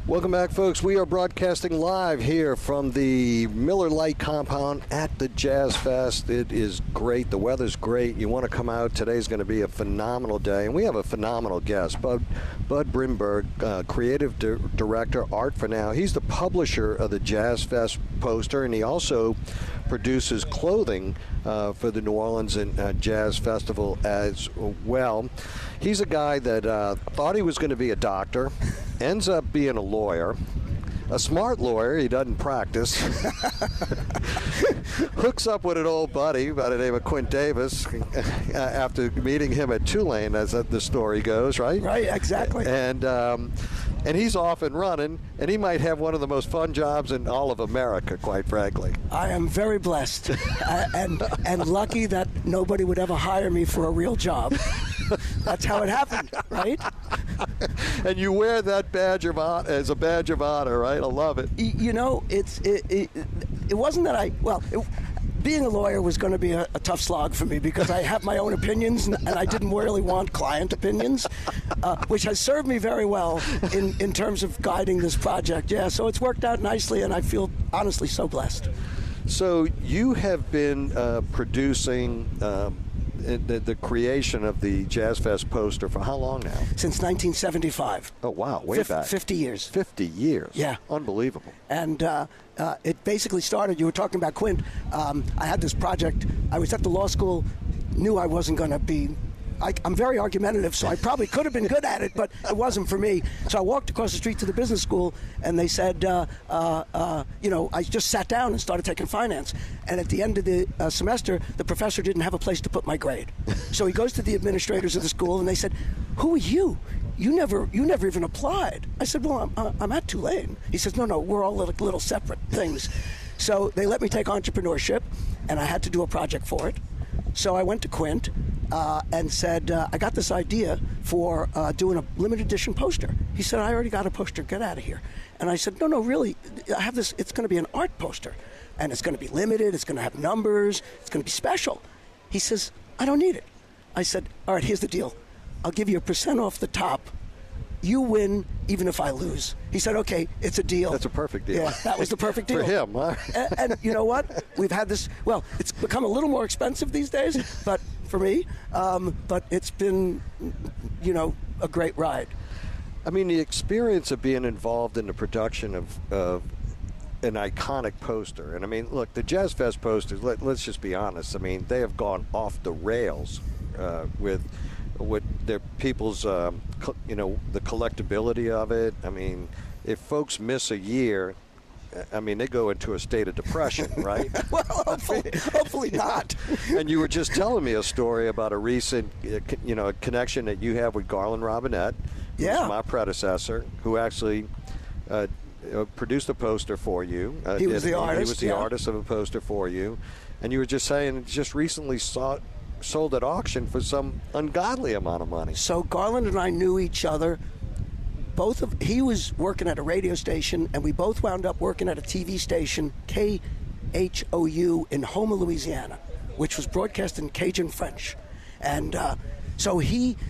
Welcome back, folks. We are broadcasting live here from the Miller Lite compound at the Jazz Fest. It is great. The weather's great. You want to come out. Today's going to be a phenomenal day, and we have a phenomenal guest, Bud Brimberg, creative director, Art for Now. He's the publisher of the Jazz Fest poster, and he also produces clothing for the New Orleans and Jazz Festival as well. He's a guy that thought he was going to be a doctor, ends up being a lawyer, a smart lawyer. He doesn't practice. Hooks up with an old buddy by the name of Quint Davis after meeting him at Tulane, as the story goes, right? Right, exactly. And he's off and running, and he might have one of the most fun jobs in all of America, quite frankly. I am very blessed and lucky that nobody would ever hire me for a real job. That's how it happened, right? And you wear that badge of honor as a badge of honor, right? I love it. You know, it wasn't that being a lawyer was going to be a tough slog for me because I have my own opinions and I didn't really want client opinions, which has served me very well in terms of guiding this project. Yeah, so it's worked out nicely and I feel honestly so blessed. So you have been producing the creation of the Jazz Fest poster for how long now? Since 1975. Oh, wow. Way back. 50 years. 50 years. Yeah. Unbelievable. And it basically started, you were talking about Quint. I had this project. I was at the law school, knew I wasn't going to be... I'm very argumentative, so I probably could have been good at it, but it wasn't for me. So I walked across the street to the business school, and they said, I just sat down and started taking finance. And at the end of the semester, the professor didn't have a place to put my grade. So he goes to the administrators of the school, and they said, "Who are you? You never even applied." I said, "Well, I'm at Tulane." He says, "No, we're all little separate things." So they let me take entrepreneurship, and I had to do a project for it. So I went to Quint and said, I got this idea for doing a limited edition poster. He said, "I already got a poster. Get out of here." And I said, No, really. I have this. It's going to be an art poster. And it's going to be limited. It's going to have numbers. It's going to be special. He says, "I don't need it." I said, "All right, here's the deal. I'll give you 1% off the top. You win even if I lose." He said, "Okay, it's a deal." That's a perfect deal. Yeah, that was the perfect deal. For him, huh? And you know what? We've had this, well, it's become a little more expensive these days, but for me, but it's been, a great ride. I mean, the experience of being involved in the production of an iconic poster. And I mean, look, the Jazz Fest posters, let's just be honest. I mean, they have gone off the rails with their people's, the collectability of it. I mean, if folks miss a year, I mean, they go into a state of depression, right? Well, hopefully not. And you were just telling me a story about a recent, connection that you have with Garland Robinette, who was my predecessor, who actually produced a poster for you. He was the artist. He was the artist of a poster for you. And you were just saying, just recently sold at auction for some ungodly amount of money. So Garland and I knew each other. He was working at a radio station, and we both wound up working at a TV station, KHOU, in Houma, Louisiana, which was broadcast in Cajun French. And so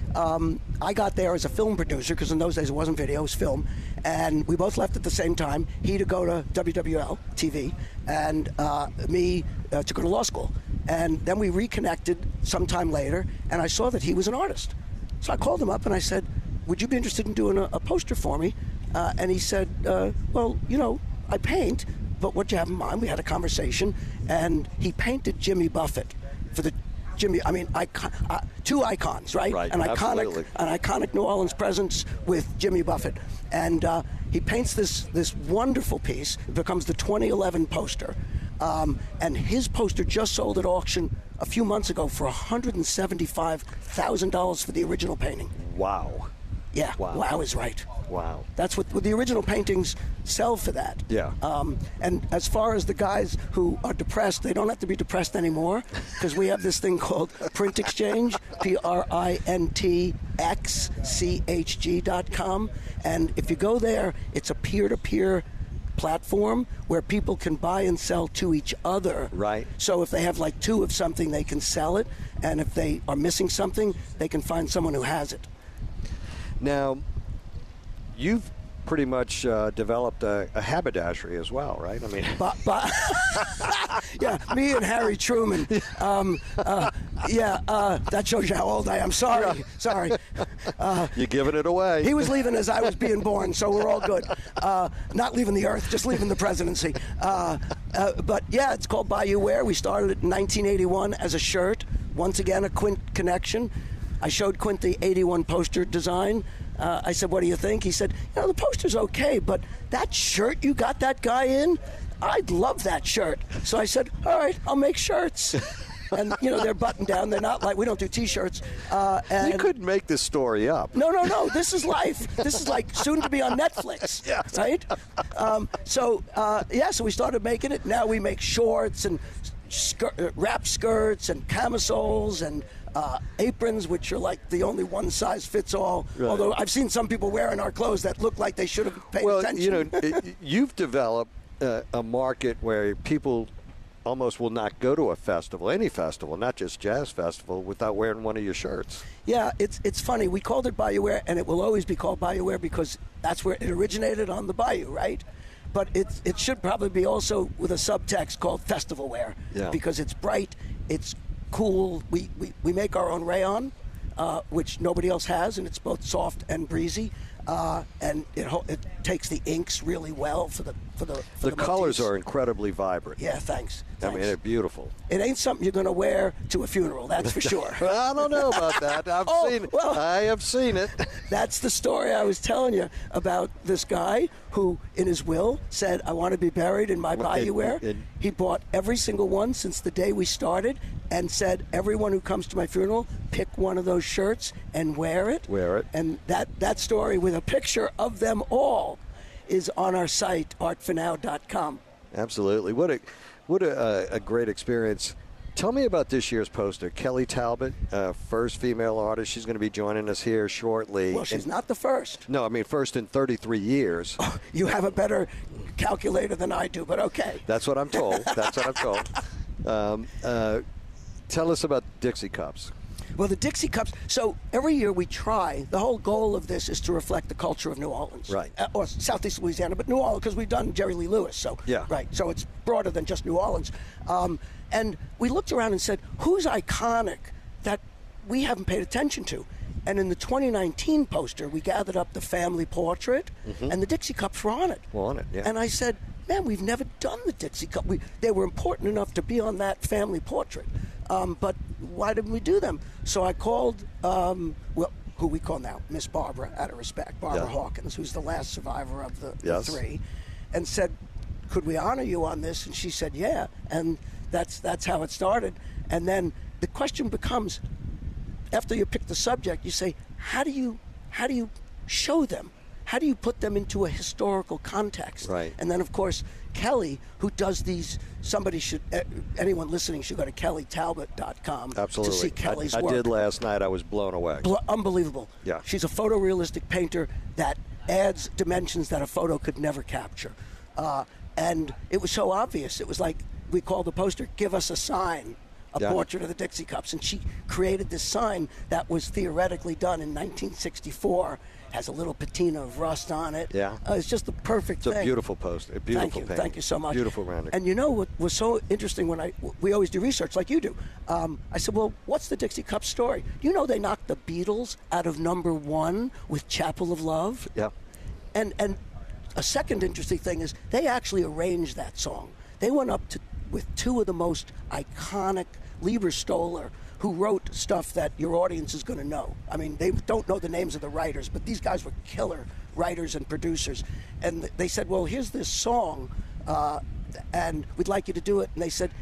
I got there as a film producer, because in those days it wasn't video, it was film. And we both left at the same time. He to go to WWL TV, and me to go to law school. And then we reconnected sometime later, and I saw that he was an artist. So I called him up and I said, "Would you be interested in doing a poster for me?" And he said, "Well, I paint, but what do you have in mind?" We had a conversation, and he painted Jimmy Buffett for the two icons, right? Right, an absolutely. iconic New Orleans presence with Jimmy Buffett. And he paints this wonderful piece. It becomes the 2011 poster. And his poster just sold at auction a few months ago for $175,000 for the original painting. Wow. Yeah, wow is right. Wow. That's what the original paintings sell for that. Yeah. And as far as the guys who are depressed, they don't have to be depressed anymore, because we have this thing called Print Exchange, PRINTXCHG.com. And if you go there, it's a peer-to-peer platform where people can buy and sell to each other. Right. So if they have like two of something, they can sell it. And if they are missing something, they can find someone who has it. Now, you've pretty much developed a haberdashery as well, right? I mean, yeah, me and Harry Truman. That shows you how old I am. Sorry. you're giving it away. He was leaving as I was being born, so we're all good. Not leaving the earth, just leaving the presidency. But yeah, it's called Bayou Wear. We started it in 1981 as a shirt. Once again, a Quint connection. I showed Quint the 81 poster design. I said, what do you think? He said, the poster's okay, but that shirt you got that guy in, I'd love that shirt. So I said, all right, I'll make shirts. And, they're buttoned down. They're not like, we don't do T-shirts. You couldn't make this story up. No. This is life. This is like soon to be on Netflix, yes. Right? So we started making it. Now we make shorts and wrap skirts and camisoles and aprons, which are like the only one size fits all. Right. Although I've seen some people wearing our clothes that look like they should have paid attention. You've developed a market where people almost will not go to a festival, any festival, not just jazz festival, without wearing one of your shirts. Yeah, it's funny. We called it Bayou Wear, and it will always be called Bayou Wear because that's where it originated, on the bayou, right? But it should probably be also with a subtext called Festival Wear, because it's bright, it's cool. We make our own rayon, which nobody else has, and it's both soft and breezy, and it takes the inks really well for the colors are incredibly vibrant. Yeah, thanks. I mean, they're beautiful. It ain't something you're going to wear to a funeral, that's for sure. I don't know about that. I have seen it. That's the story I was telling you about this guy who, in his will, said, I want to be buried in my Bayou Wear. He bought every single one since the day we started and said, everyone who comes to my funeral, pick one of those shirts and wear it. And that story with a picture of them all is on our site, artfornow.com. Absolutely. What a great experience. Tell me about this year's poster. Kelly Talbot, first female artist. She's going to be joining us here shortly. Well, she's not the first. No, I mean first in 33 years. Oh, you have a better calculator than I do, but okay. That's what I'm told. Tell us about Dixie Cups. Well, the Dixie Cups, so every year we try, the whole goal of this is to reflect the culture of New Orleans. Right. Or Southeast Louisiana, but New Orleans, because we've done Jerry Lee Lewis. So, yeah. Right. So it's broader than just New Orleans. And we looked around and said, who's iconic that we haven't paid attention to? And in the 2019 poster, we gathered up the family portrait, and the Dixie Cups were on it. Yeah. And I said, man, we've never done the Dixie Cup. They were important enough to be on that family portrait. But why didn't we do them? So I called, who we call now Miss Barbara, out of respect, Barbara Hawkins, who's the last survivor of the three, and said, could we honor you on this? And she said, yeah. And that's how it started. And then the question becomes, after you pick the subject, you say, how do you show them? How do you put them into a historical context? Right. And then, of course, Kelly, who does these, anyone listening should go to kellytalbot.com Absolutely. to see Kelly's work. I did last night. I was blown away. Unbelievable. Yeah. She's a photorealistic painter that adds dimensions that a photo could never capture. And it was so obvious. It was like we called the poster, give us a sign. A portrait of the Dixie Cups, and she created this sign that was theoretically done in 1964. Has a little patina of rust on it. Yeah, it's just the perfect thing. It's a beautiful poster, a beautiful painting. Thank you so much. Beautiful rendering. And you know what was so interesting when we always do research like you do. I said, well, what's the Dixie Cups story? You know, they knocked the Beatles out of #1 with Chapel of Love. Yeah. And a second interesting thing is they actually arranged that song. They went up with two of the most iconic, Lieber Stoller, who wrote stuff that your audience is going to know. I mean, they don't know the names of the writers, but these guys were killer writers and producers. And they said, well, here's this song, and we'd like you to do it. And they said,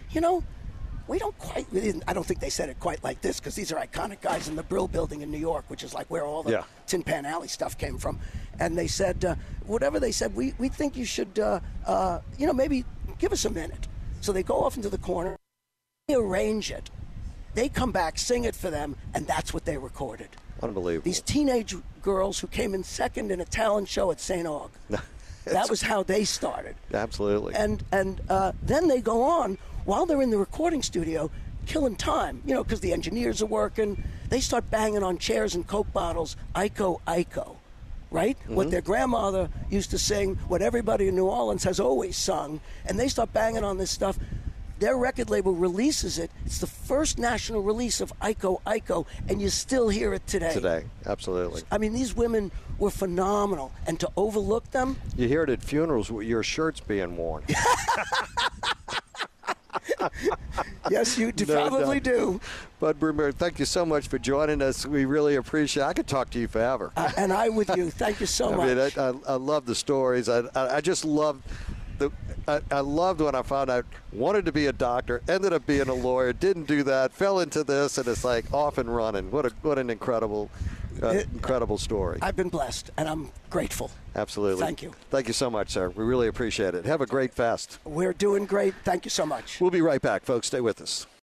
we don't quite, I don't think they said it quite like this, because these are iconic guys in the Brill Building in New York, which is like where all the Tin Pan Alley stuff came from. And they said, whatever they said, we think you should, maybe give us a minute. So they go off into the corner, they arrange it. They come back, sing it for them, and that's what they recorded. Unbelievable. These teenage girls who came in second in a talent show at St. Aug. That was how they started. Absolutely. And then they go on, while they're in the recording studio, killing time, because the engineers are working. They start banging on chairs and Coke bottles, Iko, Iko. right? What their grandmother used to sing, what everybody in New Orleans has always sung, and they start banging on this stuff. Their record label releases it. It's the first national release of Iko Iko, and you still hear it today. Today, absolutely. I mean, these women were phenomenal, and to overlook them. You hear it at funerals with your shirts being worn. Yes, you probably do. Bud Broomberg, thank you so much for joining us. We really appreciate it. I could talk to you forever. And I with you. Thank you so much. I love the stories. I just love I loved when I found out, wanted to be a doctor, ended up being a lawyer, didn't do that, fell into this, and it's like off and running. What an incredible story. I've been blessed, and I'm grateful. Absolutely. Thank you. Thank you so much, sir. We really appreciate it. Have a great fest. We're doing great. Thank you so much. We'll be right back, folks. Stay with us.